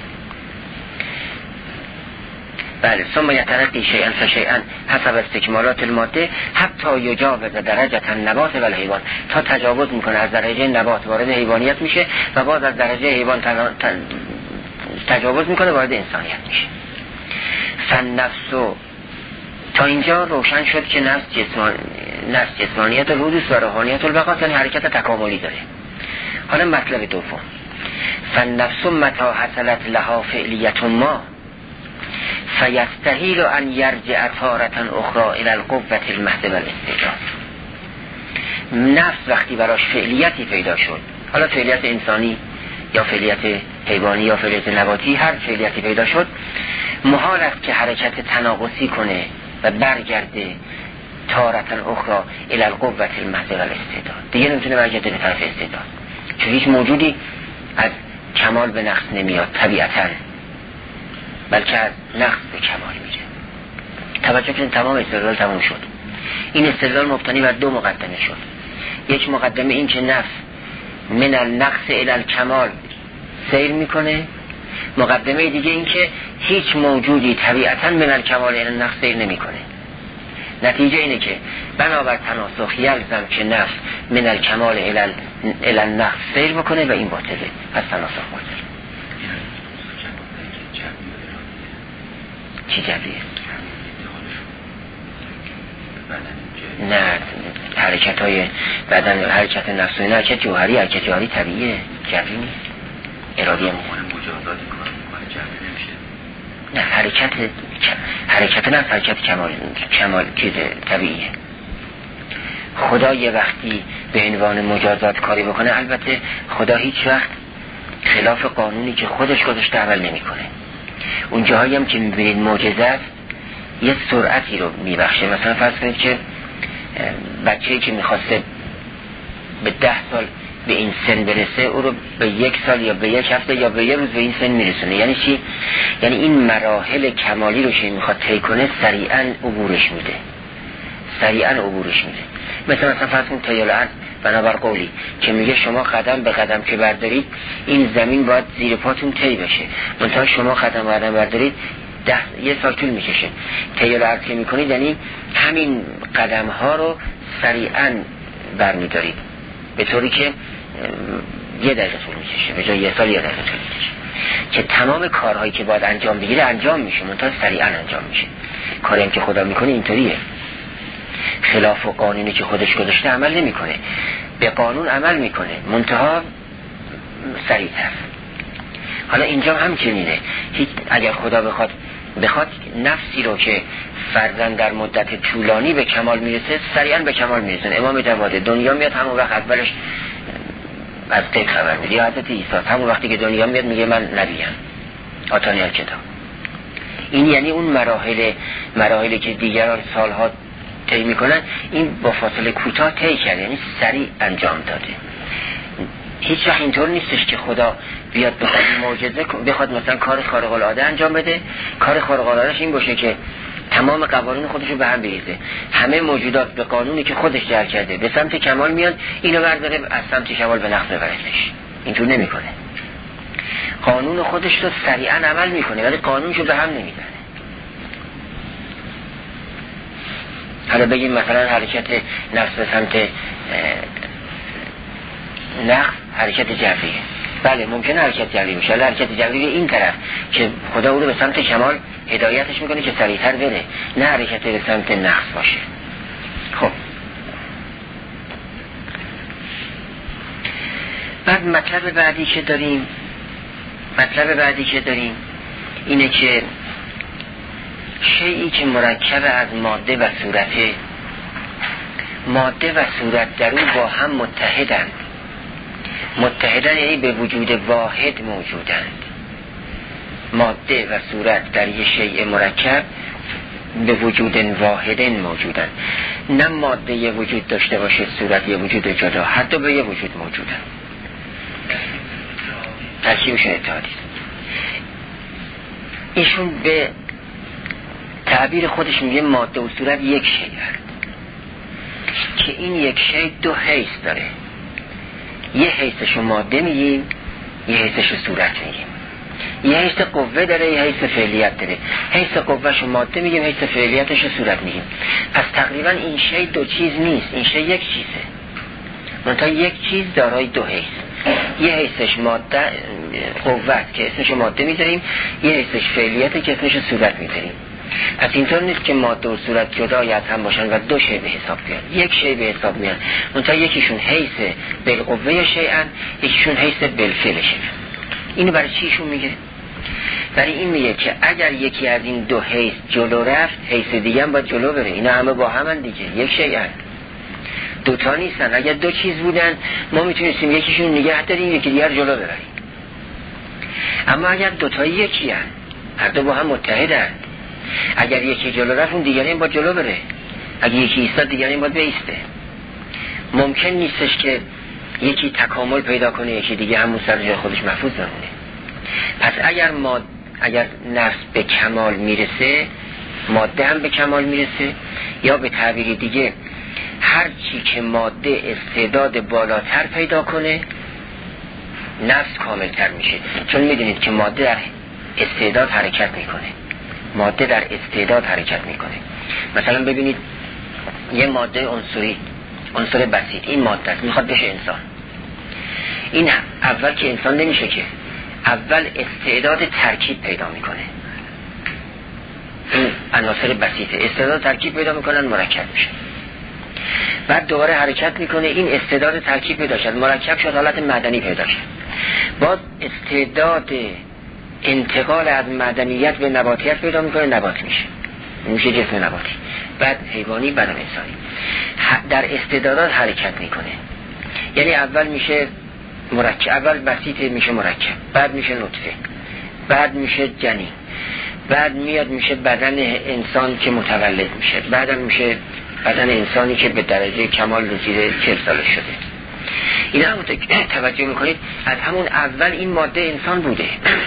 بله ثم یترقی شیئا فشیئا حسب استکمالات الماده حتی یجاوز درجه النبات و الحیوان تا تجاوز میکنه از درجه نبات وارد حیوانیت میشه و باز از درجه حیوان تجاوز میکنه وارد انسانیت میشه فالنفس تا اینجا روشن شد که نفس جسمانیت و حدوث و روحانیت البقا یعنی حرکت تکاملی داره حالا مطلب دوم فالنفس متى حصلت لها فعلیت ما فیستحیل ان یرجع تارة اخرى الى القوة المحض والاستعداد نفس وقتی براش فعلیتی پیدا شد حالا فعلیت انسانی یا فعلیت حیوانی یا فعلیت نباتی هر فعلیتی پیدا شد محال است که حرکت تناقضی کنه و برگرده تارة اخرى الى القوة المحض والاستعداد دیگه نمیتونه برگرده به طرف استعداد چون هیچ موجودی از کمال به نقص نمیاد طبیعتاً بلکه از نقص به کمال میره توجه کنید تمام استدلال تمام شد این استدلال مبتنی بر دو مقدمه شد یک مقدمه این که نفس من النقص الی الکمال سیر میکنه مقدمه دیگه این که هیچ موجودی طبیعتاً من الکمال الی النقص سیر نمیکنه نتیجه اینه که بنابر تناسخ یلزم که نفس من الکمال الی النقص سیر بکنه و این باطله پس تناسخ باطله چی جبریه؟ نه حرکت های بدن حرکت نفسانی نه حرکت جوهری طبیعیه جبری نیست ارادی هم مجازاتی کنه جبری نمیشه نه حرکت نه حرکت کمال چیز طبیعیه خدا یه وقتی به عنوان مجازات کاری بکنه البته خدا هیچ وقت خلاف قانونی که خودش گذاشته عمل نمیکنه اون جاهایی هم که میبینید معجزه است یه سرعتی رو میبخشه مثلا فرض کنید که بچه‌ای که میخواسته به 10 سال به این سن برسه او رو به 1 سال یا به 1 هفته یا به 1 روز به این سن میرسونه. یعنی چی؟ یعنی این مراحل کمالی رو که میخواد طی کنه سریعا عبورش میده. مثلا فرض کن طی الارض بنابر قولی که میگه شما قدم به قدم که بردارید این زمین باید زیر پاتون طی بشه، منتها شما قدم به قدم بردارید 1 سال طول میکشه. طی الارض که میکنید یعنی همین قدم ها رو سریعا برمیدارید به طوری که 1 دقیقه طول میکشه به جای 1 سال 1 دقیقه طول میکشه، که تمام کارهایی که باید انجام بگیره انجام میشه، منتها سریعا انجام میشه. کاری هم که خدا میکنه اینطوریه، خلاف و قانونی که خودش گذاشته عمل نمیکنه، به قانون عمل میکنه، منتها سریعتر. حالا اینجا هم چنینه، اگر خدا بخواد نفسی رو که فرضاً در مدت طولانی به کمال میرسه سریعا به کمال میرسه. امام جواد دنیا میاد همون وقت اولش از غیب خبر میده، یا حضرت عیسی همون وقتی که دنیا میاد میگه من نبیم آتانی الکتاب. این یعنی اون مراحلی که دیگران سالها طی میکنن این با فاصله کوتاه طی کرده، یعنی سریع انجام داده. هیچ وقت اینطور نیستش که خدا بیاد بخواد معجزه بخواد مثلا کار خارق العاده انجام بده. کار خارق العادهش این باشه که تمام قوانین خودش رو به هم بریزه، همه موجودات به قانونی که خودش جعل کرده به سمت کمال میاد، اینو برداره از سمت کمال به نقص ببرتش. اینطور نمیکنه، قانون خودش رو سریعا عمل میکنه ولی قانونشو به هم نمیزنه. حالا بگیم مثلا حرکت نفس به سمت نقص حرکت جبریه، بله ممکنه حرکت جبری بشه، ولی حرکت جبری این طرف که خدا او رو به سمت کمال هدایتش میکنه که سریعتر بره، نه حرکت به سمت نقص باشه. خب بعد مطلب بعدی که داریم اینه که شیئی که مرکب از ماده و صورته، ماده و صورت در اون با هم متحدن یعنی به وجود واحد موجودند. ماده و صورت در یه شیء مرکب به وجود واحد موجودند، نه ماده یه وجود داشته باشه صورت یه وجود جدا، هر دو به یه وجود موجودند. ترکیبشون اتحادی. ایشون به تعبیر خودش میگه ماده و صورت یک شیء هست که این یک شیء 2 حیث داره، یه حیثشو ماده میگیم، یه حیثشو صورت میگیم. یه حیث قوه داره، یه حیث فعلیت داره. حیث قوهشو ماده میگیم، حیث فعلیتشو صورت میگیم. پس تقریبا این شیء 2 چیز نیست، این شیء یک چیزه، منتها یک چیز دارای 2 حیث. یه حیثش ماده قوت که اسمشو ماده میذاریم، یه حیثش فعلیت که اسمشو صورت میذاریم. پس اینطور نیست که ماده و صورت جدای از هم باشن و 2 شیء به حساب بیان، یک شیء به حساب میان، منتها یکیشون حیث بالقوه شیئن، یکیشون حیث بالفعل شیئن. اینو برای چیشون میگه؟ برای این میگه که اگر یکی از این 2 حیث جلو رفت، حیث دیگه هم باید جلو بره. اینا همه با همن دیگه، یک شیئن، 2 تا نیستن. اگر 2 چیز بودن ما میتونستیم یکیشون نگه داریم یکی دیگر جلو ببریم، اما اگر 2 تا یکی هن، هر دو با هم متحدن، اگر یکی جلو رفت اون دیگری هم باید جلو بره، اگر یکی ایستاد دیگری هم باید بیسته. ممکن نیستش که یکی تکامل پیدا کنه یکی دیگه همون سر جای خودش محفوظ بمونه. پس اگر نفس به کمال میرسه، ماده هم به کمال میرسه، یا به تعبیر دیگه هر چی که ماده استعداد بالاتر پیدا کنه نفس کاملتر میشه. چون میدونید که ماده در استعداد حرکت میکنه. مثلا ببینید یه ماده عنصر بسیط، این ماده است میخواد بشه انسان. این اول که انسان نمیشه، که اول استعداد ترکیب پیدا میکنه. این عناصر بسیطه استعداد ترکیب پیدا میکنن، مرکب میشه. بعد دوباره حرکت میکنه، این استعداد ترکیب پیدا شد، مرکب شد، حالت معدنی پیدا شد. بعد استعداد انتقال از معدنیت به نباتیت پیدا میکنه، نبات میشه جسم نباتی، بعد حیوانی، بعد انسانی. در استعدادات حرکت میکنه. یعنی اول میشه مرکب، اول بسیطه میشه مرکب، بعد میشه نطفه، بعد میشه جنین، بعد میشه بدن انسان که متولد میشه، بعد میشه بدن انسانی که به درجه کمال رسیده 40 سالش شده. این هم توجه میکنید از همون اول این ماده انسان بوده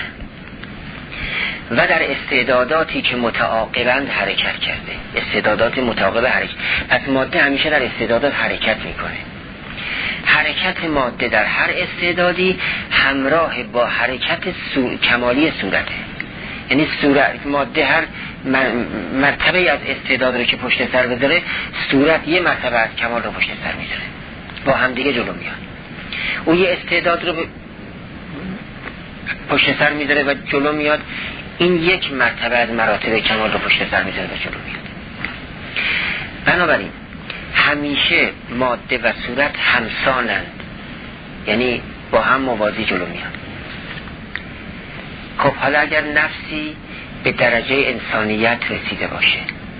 و در استعداداتی که متعاقبند حرکت کرده، استعدادات متعاقب حرکت. پس ماده همیشه در استعدادات حرکت میکنه. حرکت ماده در هر استعدادی همراه با حرکت کمالی صورته. یعنی صورت ماده هر مرتبه از استعداد رو که پشت سر بذاره، صورت یه مرتبه از کمال رو پشت سر میذاره، با هم دیگه جلو میاد. اون یه استعداد رو پشت سر میذاره و جلو میاد، این یک مرتبه از مراتب کمال رو پشت سر میذاره و جلو میاد. بنابراین همیشه ماده و صورت همسانند، یعنی با هم موازی جلو میاد. خب حالا اگر نفسی به درجه انسانیت رسیده باشه،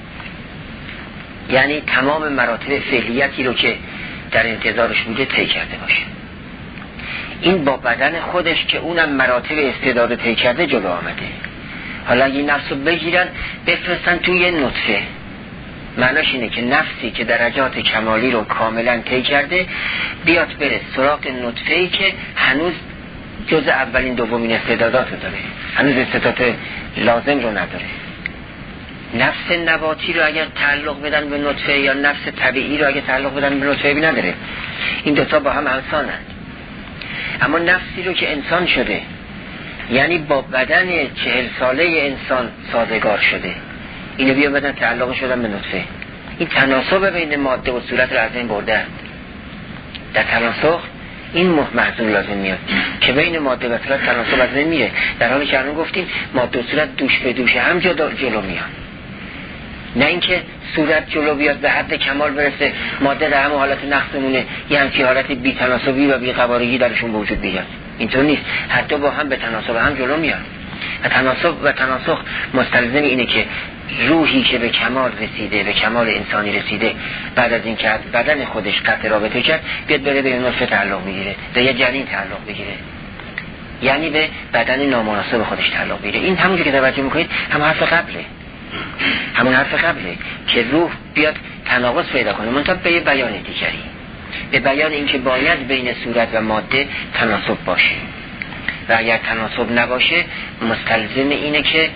یعنی تمام مراتب فعلیتی رو که در انتظارش بوده طی کرده باشه، این با بدن خودش که اونم مراتب استعداد طی کرده جلو آمده. حالا این نفس رو بگیرن بفرستن توی نطفه، معناش اینه که نفسی که درجات کمالی رو کاملا طی کرده بیاد بره سراغ نطفه‌ای که هنوز جز اولین دومین استعدادات رو داره، هنوز استعداد لازم رو نداره. نفس نباتی رو اگر تعلق بدن به نطفه یا نفس طبیعی رو اگر تعلق بدن به نطفه نداره، این دوتا با هم همسانند. اما نفسی رو که انسان شده، یعنی با بدن 40 ساله انسان سازگار شده، اینو بیا بدن تعلق شدن به نطفه، این تناسب بین ماده و صورت رو از این بردن. در تناسخ این محضون لازم میاد که بین ماده و صورت تناسب از این میره، در حالی که الان گفتیم ماده و صورت دوش به دوش هم جلو میان، نه اینکه صورت جلو بیاد به حد کمال برسه، ماده در همون حالت نقصمونه، یه همچی حالت بی تناسبی و بی قوارگی درشون وجود بیاد. اینطور نیست، حتی با هم به تناسب هم جلو میان. و تناسخ مستلزم اینه که روحی که به کمال رسیده، به کمال انسانی رسیده، بعد از اینکه از بدن خودش قطع رابطه کرد، بیاد بره به نطفه تعلق بگیره، به یه جنین تعلق بگیره، یعنی به بدن نامناسب خودش تعلق بگیره. این همونجوری که توجه میکنید همون حرف قبله که روح بیاد تناقض پیدا کنه، منتها به یه بیان دیگری، به بیان اینکه باید بین صورت و ماده تناسب باشه و اگر تناسب نباشه مستلزم اینه که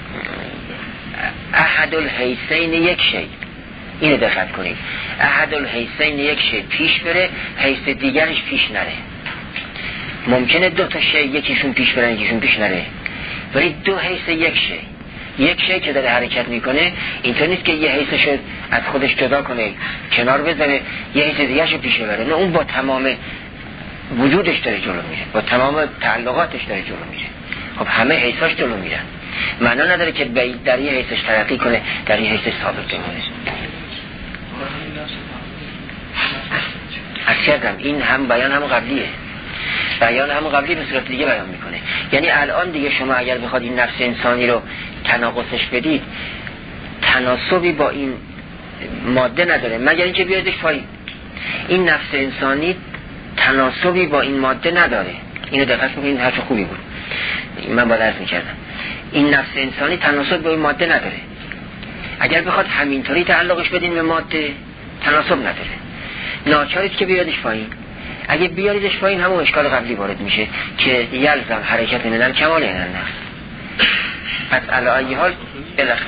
احد الحیثین یک شی، اینو دقت کنید، احد الحیثین یک شی پیش بره، حیث دیگرش پیش نره. ممکنه دو تا شی یکیشون پیش بره یکیشون پیش نره، ولی دو حیث یک شی که داره حرکت میکنه، اینطور نیست که یه حیثش از خودش جدا کنه کنار بزنه یه حیث دیگرش رو پیش بره، نه، اون با تمام وجودش داره جلو میره، با تمام تعلقاتش داره جلو میره. خب همه حیثاش جلو میرن، معنا نداره که در یه حیثش ترقی کنه در یه حیثش ثابت بمونه. از کردم این هم بیان هم قبلیه، بیان هم قبلی به صورت دیگه بیان میکنه. یعنی الان دیگه شما اگر بخواد این نفس انسانی رو تناقضش بدید، تناسبی با این ماده نداره مگر اینکه بیادش پایین. این نفس انسانی تناسبی با این ماده نداره، اینو دقت میکنید، حرف خوبی بود، من باید عرض میکردم. این نفس انسانی تناسب با این ماده نداره، اگر بخواد همینطوری تعلقش بدین به ماده تناسب نداره، ناچارید که بیادش پایین. اگه بیاریدش پایین همون اشکال قبلی وارد میشه که یلزم حرکت من کمال این نفس. پس علی حال بالاخره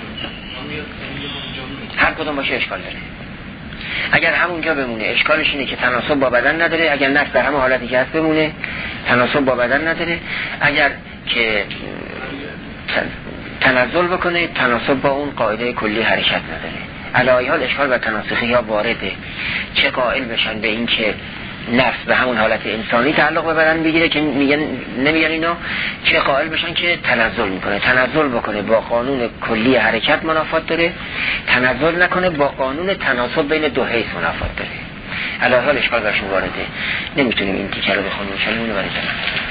هر کدوم باشه اشکال داره. اگر همونجا بمونه اشکالش اینه که تناسب با بدن نداره، اگر نفس در همون حالتی که هست بمونه تناسب با بدن نداره، اگر که تنزل بکنه تناسب با اون قاعده کلی حرکت نداره. علی حال اشکال و تناسخی ها وارده، چه قائل بشن به این که نفس به همون حالت انسانی تعلق به بدن بگیره که نمیگن اینا، چه قائل بشن که تنزل میکنه، تنزل بکنه با قانون کلی حرکت منافات داره، تنزل نکنه با قانون تناسب بین دو حیث منافات داره. علی حال اشکال برشون وارده، نمیتونیم این تیکه رو بخونیم، شما اونو برای